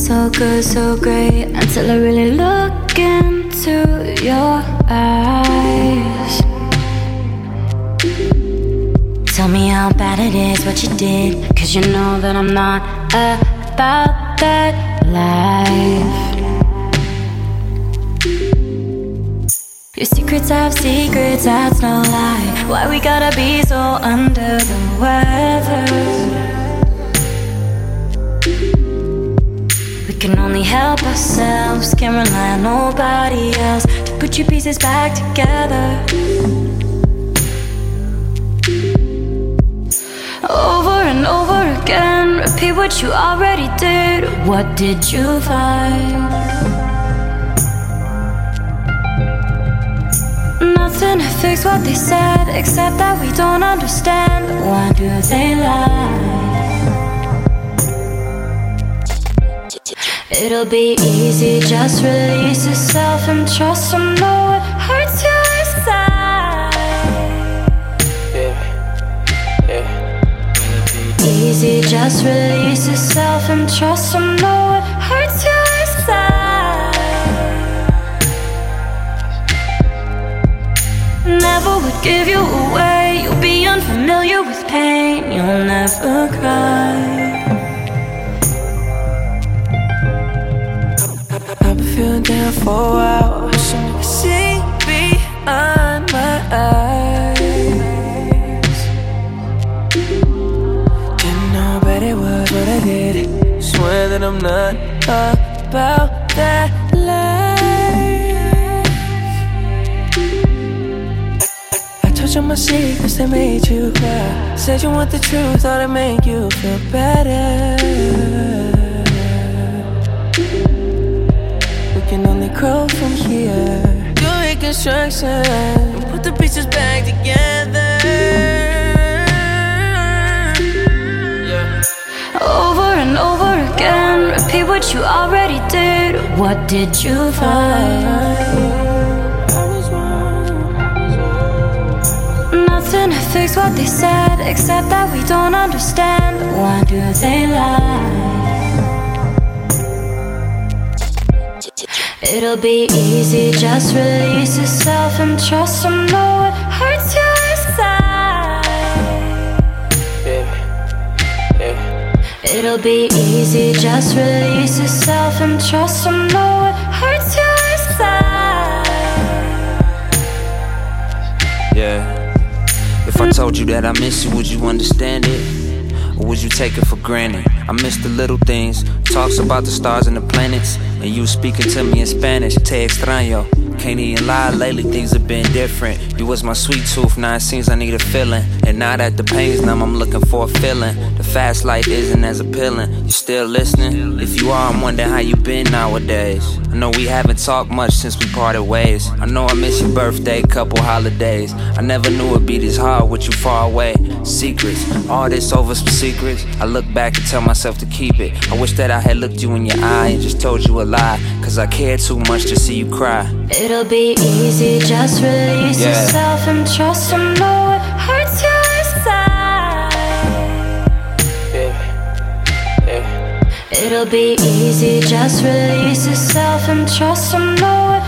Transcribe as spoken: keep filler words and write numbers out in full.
so good, so great, until I really look into your eyes. Tell me how bad it is what you did, cause you know that I'm not about that life. Your secrets have secrets, that's no lie. Why we gotta be so under the weather? We can only help ourselves, can't rely on nobody else to put your pieces back together. Over and over again, repeat what you already did. What did you find? Nothing to fix what they said, except that we don't understand. Why do they lie? It'll be easy, just release yourself and trust them. Know it hurts you inside. Yeah, yeah. Easy, just release yourself and trust them. Know it hurts you inside. Never would give you away. You'll be unfamiliar with pain. You'll never cry. I've been feeling down for a while. Wishing you could see behind my eyes. Didn't know bad it was what I did. Swear that I'm not about that life. I, I told you my secrets that made you cry. Said you want the truth, thought it'd make you feel better. Can only grow from here. Do reconstruction, put the pieces back together. Yeah. Over and over again, repeat what you already did. What did you find? Nothing to fix what they said, except that we don't understand. Why do they lie? It'll be easy, just release yourself and trust them. Know it hurts you inside. Yeah, yeah. It'll be easy, just release yourself and trust them. Know it hurts you inside. Yeah. If I told you that I miss you, would you understand it? Or would you take it for granted? I miss the little things, talks about the stars and the planets, and you speaking to me in Spanish. Te extraño. Can't even lie, lately things have been different. You was my sweet tooth, now it seems I need a feeling. And now that the pain's numb, I'm looking for a feeling. The fast life isn't as appealing. You still listening? If you are, I'm wondering how you been nowadays. I know we haven't talked much since we parted ways. I know I miss your birthday, couple holidays. I never knew it'd be this hard with you far away. Secrets, all this over some secrets. I look back and tell myself to keep it. I wish that I had looked you in your eye and just told you a lie, cause I care too much to see you cry. It'll be easy, just release Yeah. yourself and trust them. Know it hurts you inside. Yeah, yeah. It'll be easy, just release yourself and trust them. Know it